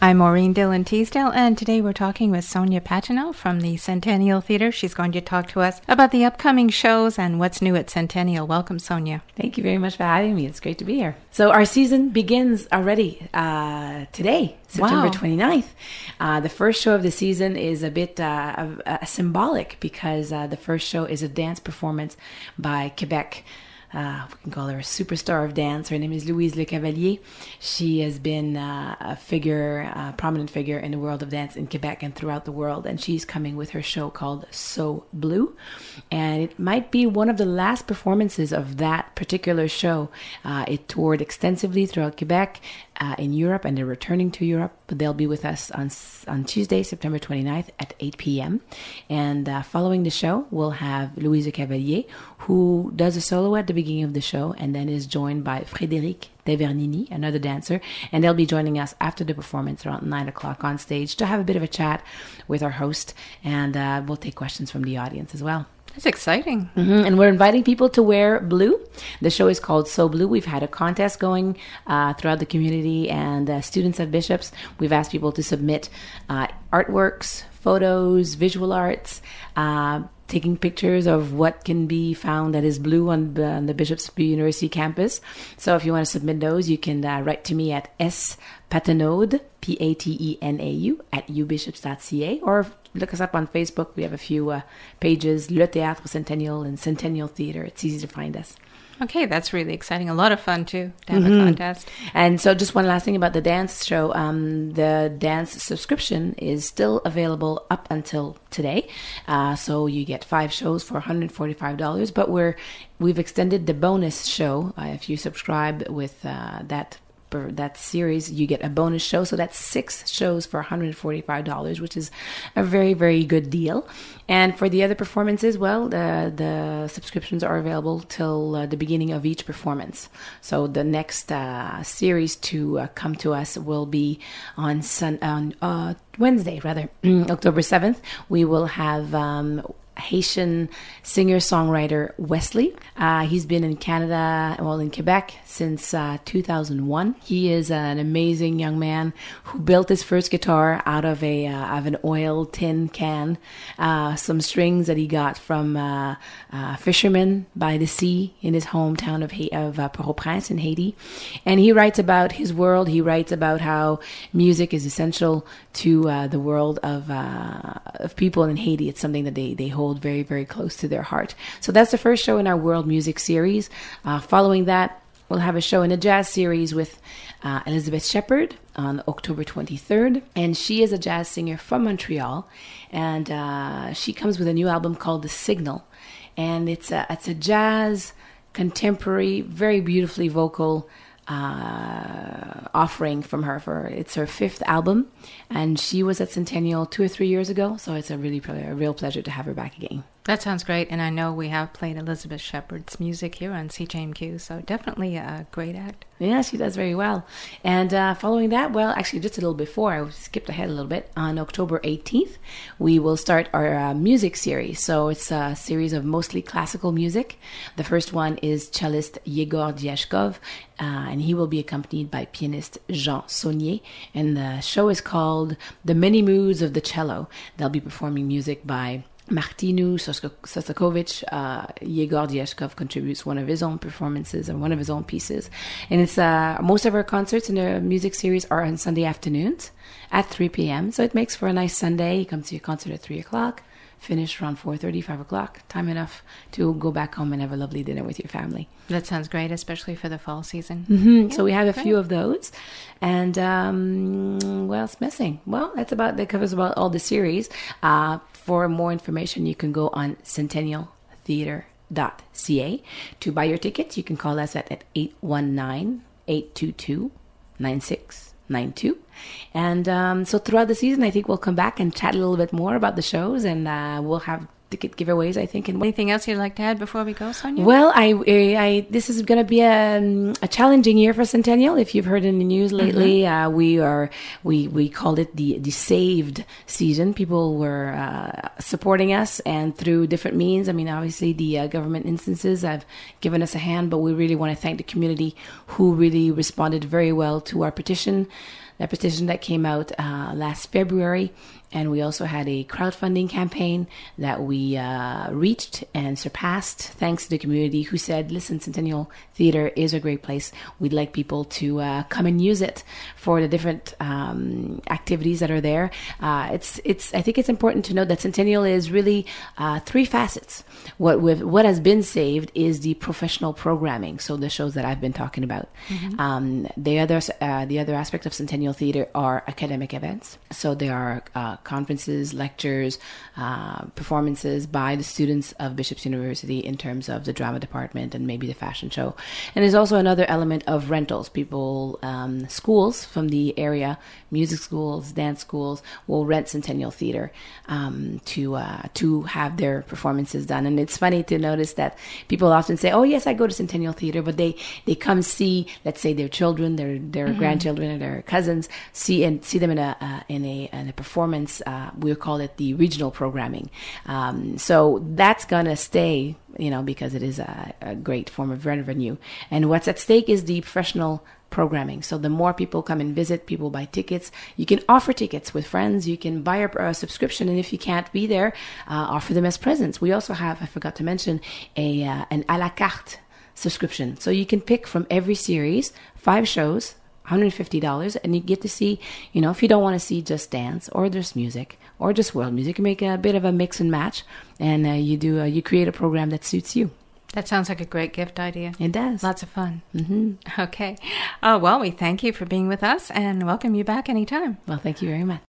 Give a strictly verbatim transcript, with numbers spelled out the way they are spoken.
I'm Maureen Dillon Teasdale, and today we're talking with Sonia Pagenaud from the Centennial Theatre. She's going to talk to us about the upcoming shows and what's new at Centennial. Welcome, Sonia. Thank you very much for having me. It's great to be here. So our season begins already uh, today, September Wow. twenty-ninth. Uh, the first show of the season is a bit uh, uh, symbolic because uh, the first show is a dance performance by Quebec. Uh, we can call her a superstar of dance. Her name is Louise Lecavalier. She has been uh, a figure, a prominent figure in the world of dance in Quebec and throughout the world. And she's coming with her show called So Blue. And it might be one of the last performances of that particular show. Uh, it toured extensively throughout Quebec, uh, in Europe, and they're returning to Europe. But they'll be with us on on Tuesday, September twenty-ninth at eight p.m. And uh, following the show, we'll have Louise Lecavalier, who does a solo at the beginning of the show and then is joined by Frédéric Devernini, another dancer, and they'll be joining us after the performance around nine o'clock on stage to have a bit of a chat with our host, and uh, we'll take questions from the audience as well. That's exciting. Mm-hmm. And we're inviting people to wear blue. The show is called So Blue. We've had a contest going uh, throughout the community, and uh, students at Bishops, we've asked people to submit uh, artworks, photos, visual arts, uh, taking pictures of what can be found that is blue on the, on the Bishops University campus. So if you want to submit those, you can uh, write to me at s patenaud, P A T E N A U, at u bishops dot c a, or look us up on Facebook. We have a few uh, pages, Le Théâtre Centennial and Centennial Theatre. It's easy to find us. Okay, that's really exciting. A lot of fun, too, to have Mm-hmm. a contest. And so just one last thing about the dance show. Um, the dance subscription is still available up until today. Uh, so you get five shows for one hundred forty-five dollars. But we're, we've extended the bonus show. Uh, if you subscribe with uh, that that series, you get a bonus show. So that's six shows for one hundred forty-five dollars, which is a very, very good deal. And for the other performances, well, the, the subscriptions are available till uh, the beginning of each performance. So the next uh, series to uh, come to us will be on sun on uh, Wednesday, rather, October seventh. We will have um, Haitian singer-songwriter Wesley. Uh, he's been in Canada, well, in Quebec since uh, two thousand one. He is an amazing young man who built his first guitar out of a uh, of an oil tin can, uh, some strings that he got from uh, uh, fishermen by the sea in his hometown of ha- of uh, Port-au-Prince in Haiti. And he writes about his world. He writes about how music is essential to uh, the world of uh, of people in Haiti. It's something that they they hold very, very close to their heart. So that's the first show in our world music series. Uh, following that, we'll have a show in a jazz series with uh, Elizabeth Shepard on October twenty-third. And she is a jazz singer from Montreal. And uh, she comes with a new album called The Signal. And it's a, it's a jazz, contemporary, very beautifully vocal uh, offering from her. For it's her fifth album. And she was at Centennial two or three years ago. So it's a really a real pleasure to have her back again. That sounds great, and I know we have played Elizabeth Shepard's music here on C J M Q, so definitely a great act. Yeah, she does very well. And uh, following that, well, actually just a little before, I skipped ahead a little bit, on October eighteenth, we will start our uh, music series. So it's a series of mostly classical music. The first one is cellist Yegor Diashkov, uh, and he will be accompanied by pianist Jean Saunier. And the show is called The Many Moods of the Cello. They'll be performing music by Martinu Sostakovich. uh, Yegor Diashkov contributes one of his own performances and one of his own pieces. And it's uh, most of our concerts in the music series are on Sunday afternoons at three p.m. So it makes for a nice Sunday. You come to your concert at three o'clock, finish around four thirty, five o'clock. Time enough to go back home and have a lovely dinner with your family. That sounds great, especially for the fall season. Mm-hmm. Yeah, so we have a great. few of those. And um, what else missing? Well, that's about, that covers about all the series. Uh, for more information, you can go on centennial theatre dot c a. To buy your tickets, you can call us at, at eight one nine, eight two two, nine six nine two. And um, so throughout the season, I think we'll come back and chat a little bit more about the shows, and uh, we'll have ticket giveaways, I think. And Anything else you'd like to add before we go, Sonia? Well, I, I, I this is going to be a, a challenging year for Centennial. If you've heard in the news lately, mm-hmm. uh, we are we we called it the the saved season. People were uh, supporting us, and through different means. I mean, obviously the uh, government instances have given us a hand, but we really want to thank the community who really responded very well to our petition. a petition that came out uh, last February. And we also had a crowdfunding campaign that we uh, reached and surpassed thanks to the community who said, listen, Centennial Theatre is a great place. We'd like people to uh, come and use it for the different um, activities that are there. Uh, it's, it's. I think it's important to note that Centennial is really uh, three facets. What with what has been saved is the professional programming, so the shows that I've been talking about. Mm-hmm. Um, the other uh, the other aspect of Centennial Theatre are academic events. So there are uh, conferences, lectures, uh, performances by the students of Bishop's University in terms of the drama department and maybe the fashion show. And there's also another element of rentals. People, um, schools from the area, music schools, dance schools, will rent Centennial Theatre um, to uh, to have their performances done. And it's funny to notice that people often say, oh, yes, I go to Centennial Theatre, but they, they come see, let's say, their children, their their mm-hmm. grandchildren, or their cousins, see and see them in a uh, in a in a performance. Uh, we call it the regional programming. Um, so that's gonna stay, you know, because it is a, a great form of revenue. And what's at stake is the professional programming. So the more people come and visit, people buy tickets. You can offer tickets with friends. You can buy a, a subscription, and if you can't be there, uh, offer them as presents. We also have, I forgot to mention, a uh, an a la carte subscription. So you can pick from every series five shows, one hundred fifty dollars, and you get to see, you know, if you don't want to see just dance or just music or just world music, you make a bit of a mix and match, and uh, you do uh, you create a program that suits you. That sounds like a great gift idea. It does. Lots of fun. Mm-hmm. Okay. Oh, well, we thank you for being with us and welcome you back anytime. Well, thank you very much.